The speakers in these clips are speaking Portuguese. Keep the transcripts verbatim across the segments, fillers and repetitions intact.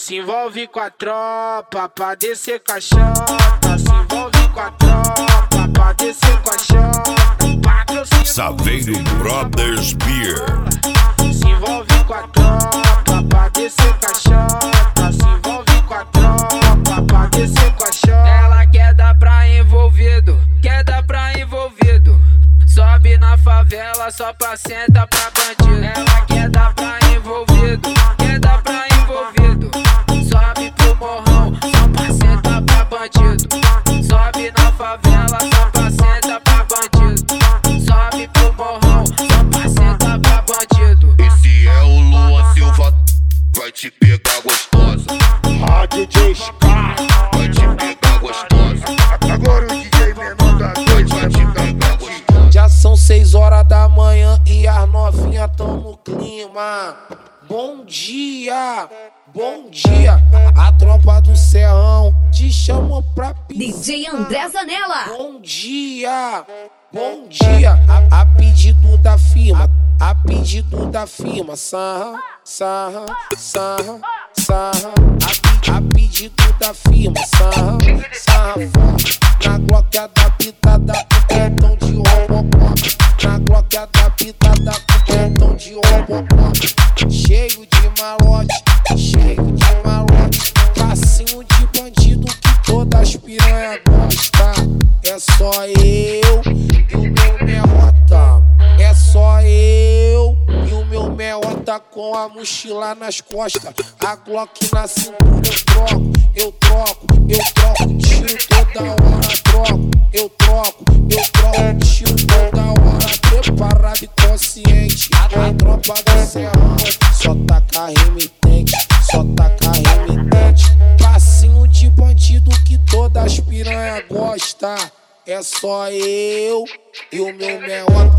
Se envolve com a tropa pra descer caixota. Se envolve com a tropa pra descer com a chota. Saveiro Brothers Beer. Se envolve com a tropa pra descer caixota. Se envolve com a tropa pra descer com a chota. Ela quer dar pra envolvido, quer dar pra envolvido. Sobe na favela só pra sentar pra bandido. Ela quer dar pra envolvido, quer dar pra envolvido. Sobe pro morrão só pra sentar pra bandido. Sobe na favela só pra sentar pra bandido. Sobe pro morrão só pra sentar pra bandido. Esse é o Luan Silva, vai te pegar gostosa. Ah, D J Scar, vai te pegar gostosa. agora o D J menor da noite vai te pegar gostosa. Já são seis horas da manhã e as novinhas tão no clima. Bom dia, bom dia. A tropa do Serrão te chama pra piscina. D J André Zanella. Bom dia, bom dia. A, a pedido da firma, a pedido da firma. Sarra, sarra, sarra, sarra. A, a pedido da firma. Sarra, sarra forte. Na glock da pitada, quentão de robocop. Na glock da pitada, quentão de robocop. Cheio de malote, cheio de malote. Passinho de bandido que todas piranha gosta. É só eu e o meu meota. É só eu e o meu meota com a mochila nas costas. A glock na cintura eu troco, eu troco, eu troco. Tiro toda hora, troco, eu troco, eu troco. Tiro toda hora, preparado e consciente. A tropa do Serrão só taca remitente, só taca remitente. Passinho de bandido que todas piranha gosta. É só eu e o meu meota.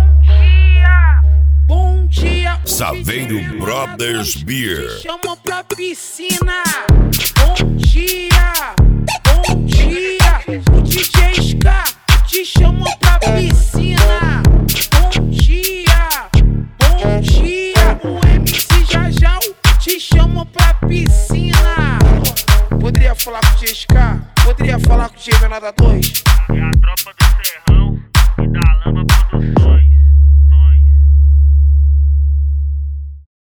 Bom dia, Saveiro Brothers Beer. chama pra piscina. Bom dia, bom dia. O D J Scar te chama pra piscina. Bom dia, bom dia. O M C Jajal te chama pra piscina. Poderia falar com o D J Scar? Poderia falar com o D J Menor da dois? É a tropa do Serrão e da Lama Produções.